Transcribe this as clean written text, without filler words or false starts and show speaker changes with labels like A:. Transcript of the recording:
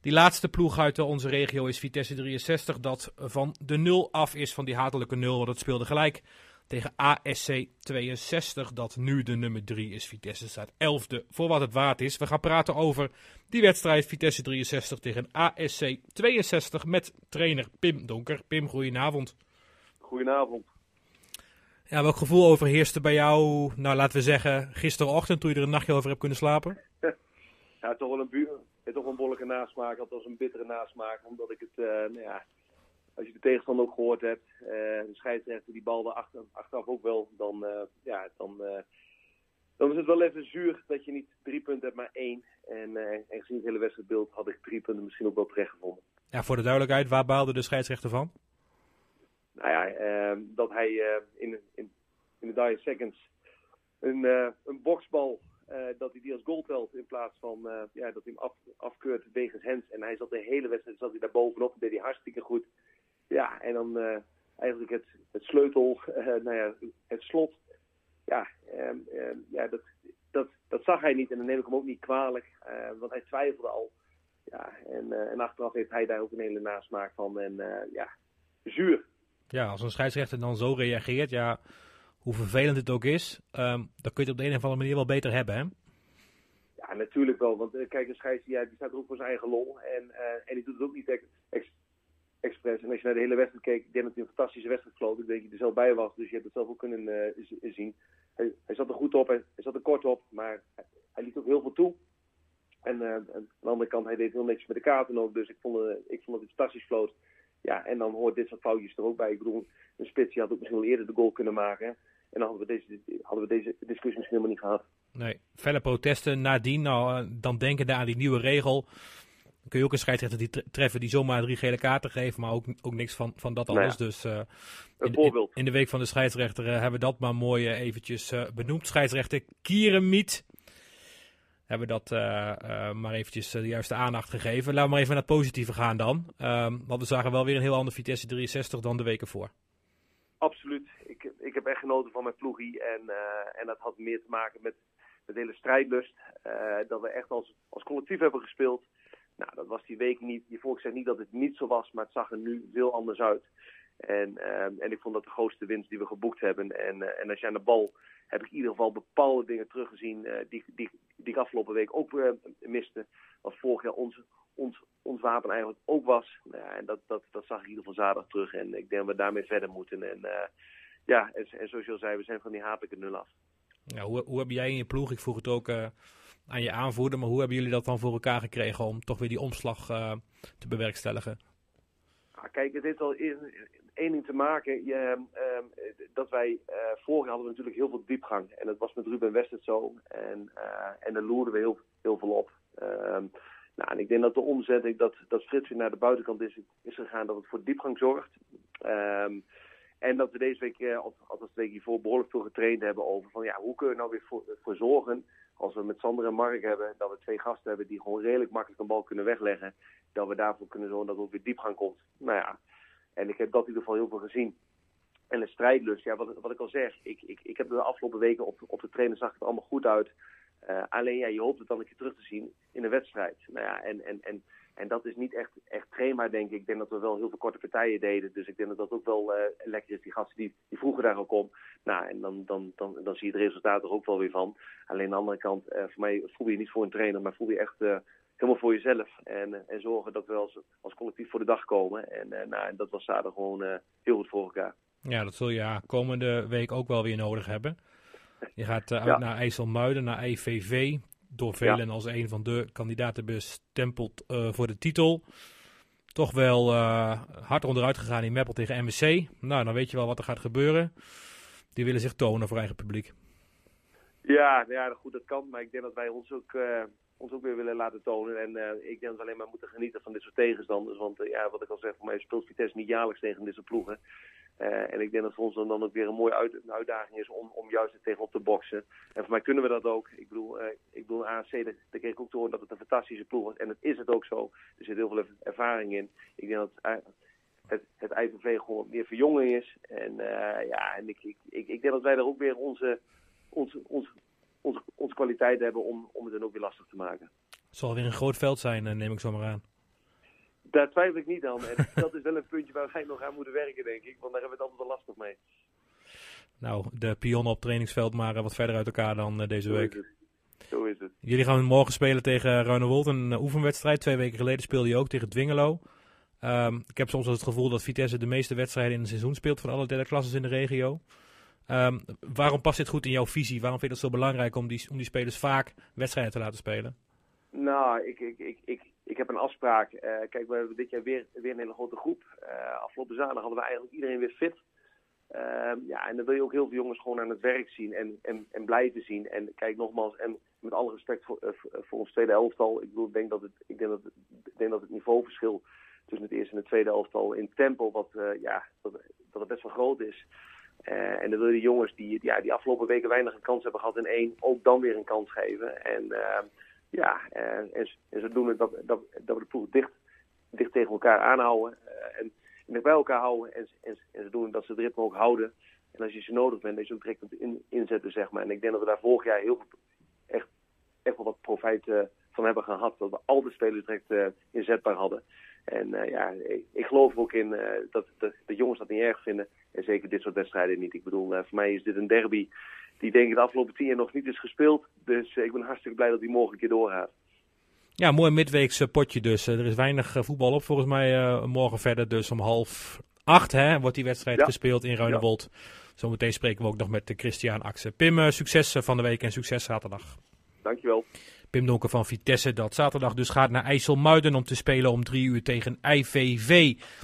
A: Die laatste ploeg uit onze regio is Vitesse 63, dat van de 0 af is, van die hatelijke 0, want het speelde gelijk tegen ASC 62, dat nu de nummer 3 is. Vitesse staat 11e, voor wat het waard is. We gaan praten over die wedstrijd Vitesse 63 tegen ASC 62 met trainer Pim Donker. Pim, goedenavond.
B: Goedenavond.
A: Ja, welk gevoel overheerste bij jou, nou laten we zeggen, gisterochtend toen je er een nachtje over hebt kunnen slapen?
B: Ja, toch wel toch een behoorlijke nasmaak, althans een bittere nasmaak, omdat ik het, als je de tegenstander ook gehoord hebt, de scheidsrechter die bal achteraf ook wel, dan is het wel even zuur dat je niet 3 punten hebt, maar 1. En gezien het hele wedstrijdbeeld had ik 3 punten misschien ook wel terecht gevonden.
A: Ja, voor de duidelijkheid, waar baalde de scheidsrechter van?
B: Nou ja, dat hij in de dire seconds een boksbal, dat hij die als goal telt in plaats van dat hij hem afkeurt wegens hands. En hij zat de hele wedstrijd daar bovenop, dat deed hij hartstikke goed. Ja, en dan eigenlijk het sleutel, het slot. Ja, dat zag hij niet en dan neem ik hem ook niet kwalijk, want hij twijfelde al. Ja, en achteraf heeft hij daar ook een hele nasmaak van en zuur.
A: Ja, als een scheidsrechter dan zo reageert, ja, hoe vervelend het ook is, dan kun je het op de een of andere manier wel beter hebben, hè?
B: Ja, natuurlijk wel. Want kijk, een scheidsrechter die staat er ook voor zijn eigen lol. En die doet het ook niet expres. En als je naar de hele wedstrijd keek, ik denk dat hij een fantastische wedstrijd floot. Ik denk dat je er zelf bij was, dus je hebt het zelf ook kunnen zien. Hij zat er goed op, hij zat er kort op, maar hij liet ook heel veel toe. En aan de andere kant, hij deed heel netjes met de kaarten ook. Dus ik vond dat hij fantastisch floot. Ja, en dan hoort dit soort foutjes er ook bij. Ik bedoel, een spits die had ook misschien wel eerder de goal kunnen maken. En dan hadden we deze discussie misschien helemaal niet gehad.
A: Nee, felle protesten nadien. Nou, dan denkende aan die nieuwe regel. Dan kun je ook een scheidsrechter treffen die zomaar 3 gele kaarten geeft. Maar ook niks van dat alles.
B: Nou
A: ja,
B: dus
A: in de week van de scheidsrechter hebben we dat maar mooi eventjes benoemd. Scheidsrechter Kieremiet. Hebben we dat maar eventjes de juiste aandacht gegeven. Laten we maar even naar het positieve gaan dan. Want we zagen wel weer een heel ander Vitesse 63 dan de weken voor.
B: Absoluut. Ik heb echt genoten van mijn ploegie. En dat had meer te maken met de hele strijdlust. Dat we echt als collectief hebben gespeeld. Nou, dat was die weken niet. Ik zeg niet dat het niet zo was, maar het zag er nu veel anders uit. En ik vond dat de grootste winst die we geboekt hebben. En als je aan de bal heb ik in ieder geval bepaalde dingen teruggezien die ik afgelopen week ook miste. Wat vorig jaar ons wapen eigenlijk ook was. En dat zag ik in ieder geval zaterdag terug. En ik denk dat we daarmee verder moeten. En zoals je al zei, we zijn van die hatelijke 0 af.
A: Ja, hoe heb jij in je ploeg, ik vroeg het ook aan je aanvoerder, maar hoe hebben jullie dat dan voor elkaar gekregen om toch weer die omslag te bewerkstelligen?
B: Kijk, het heeft al één ding te maken. Dat wij vorig jaar hadden we natuurlijk heel veel diepgang. En dat was met Ruben Westert zo. En daar loerden we heel veel op. En ik denk dat de omzetting, dat Frits weer naar de buitenkant is gegaan, dat het voor diepgang zorgt. En dat we deze week, althans de week hiervoor, behoorlijk veel getraind hebben over van ja, hoe kun je nou weer voor zorgen, als we met Sander en Mark hebben, dat we 2 gasten hebben die gewoon redelijk makkelijk een bal kunnen wegleggen, dat we daarvoor kunnen zorgen dat er ook weer diepgang komt. Nou ja, en ik heb dat in ieder geval heel veel gezien. En de strijdlust, ja, wat ik al zeg, ik heb de afgelopen weken op de trainer zag het er allemaal goed uit. Alleen ja, je hoopt het dan een keer terug te zien in een wedstrijd. Nou ja, en dat is niet echt trainbaar, denk ik. Ik denk dat we wel heel veel korte partijen deden. Dus ik denk dat dat ook wel lekker is. Die gasten die vroegen daar ook om. Nou, en dan zie je het resultaat er ook wel weer van. Alleen aan de andere kant, voor mij voel je niet voor een trainer, maar voel je echt helemaal voor jezelf. En zorgen dat we als collectief voor de dag komen. En dat was zaterdag gewoon heel goed voor elkaar.
A: Ja, dat zul je komende week ook wel weer nodig hebben. Je gaat uit naar IJsselmuiden, naar IVV. Door velen als een van de kandidaten bestempeld voor de titel. Toch wel hard onderuit gegaan in Meppel tegen MSC. Nou, dan weet je wel wat er gaat gebeuren. Die willen zich tonen voor eigen publiek.
B: Ja, goed, dat kan. Maar ik denk dat wij ons ook weer willen laten tonen. En ik denk dat we alleen maar moeten genieten van dit soort tegenstanders. Want wat ik al zeg, voor mij speelt Vitesse niet jaarlijks tegen dit soort ploegen. En ik denk dat voor ons dan ook weer een mooie uitdaging is om juist er tegenop te boksen. En voor mij kunnen we dat ook. Ik bedoel AFC, daar kreeg ik ook te horen dat het een fantastische ploeg was. En dat is het ook zo. Er zit heel veel ervaring in. Ik denk dat het IVV gewoon meer verjonging is. En ik denk dat wij er ook weer onze kwaliteit hebben om het dan ook weer lastig te maken.
A: Het zal weer een groot veld zijn, neem ik zo maar aan.
B: Daar twijfel ik niet aan. En dat is wel een puntje waar wij nog aan moeten werken, denk ik. Want daar hebben we het altijd wel lastig mee.
A: Nou, de pionnen op trainingsveld maar wat verder uit elkaar dan deze week.
B: Zo is het.
A: Jullie gaan morgen spelen tegen Ruinewold, een oefenwedstrijd. 2 weken geleden speelde je ook tegen Dwingelo. Ik heb soms wel het gevoel dat Vitesse de meeste wedstrijden in het seizoen speelt van alle derde klasses in de regio. Waarom past dit goed in jouw visie? Waarom vind je het zo belangrijk om die spelers vaak wedstrijden te laten spelen?
B: Nou, ik heb een afspraak. Kijk, we hebben dit jaar weer een hele grote groep. Afgelopen zaterdag hadden we eigenlijk iedereen weer fit. En dan wil je ook heel veel jongens gewoon aan het werk zien en blijven zien. En kijk, nogmaals, en met alle respect voor ons tweede elftal. Ik denk dat het niveauverschil tussen het eerste en het tweede elftal in tempo dat het best wel groot is. En dan wil je de jongens die afgelopen weken weinig een kans hebben gehad in 1, ook dan weer een kans geven. En zodoende dat we de ploeg dicht tegen elkaar aanhouden. En bij elkaar houden en zodoende dat ze het ritme ook houden. En als je ze nodig bent, dat je ook direct kunt inzetten, zeg maar. En ik denk dat we daar vorig jaar heel veel, echt wel wat profijt van hebben gehad. Dat we al de spelers direct inzetbaar hadden. En ik geloof er ook in dat de jongens dat niet erg vinden. En zeker dit soort wedstrijden niet. Ik bedoel, voor mij is dit een derby die denk ik de afgelopen 10 jaar nog niet is gespeeld. Dus ik ben hartstikke blij dat die morgen een keer doorgaat. Ja,
A: mooi midweeks potje dus. Er is weinig voetbal op volgens mij. Morgen verder dus om 7:30 wordt die wedstrijd gespeeld in Ruinewold. Ja. Zometeen spreken we ook nog met Christian Axen. Pim, succes van de week en succes zaterdag.
B: Dankjewel.
A: Pim Donker van Vitesse dat zaterdag dus gaat naar IJsselmuiden om te spelen om 3 uur tegen IVV.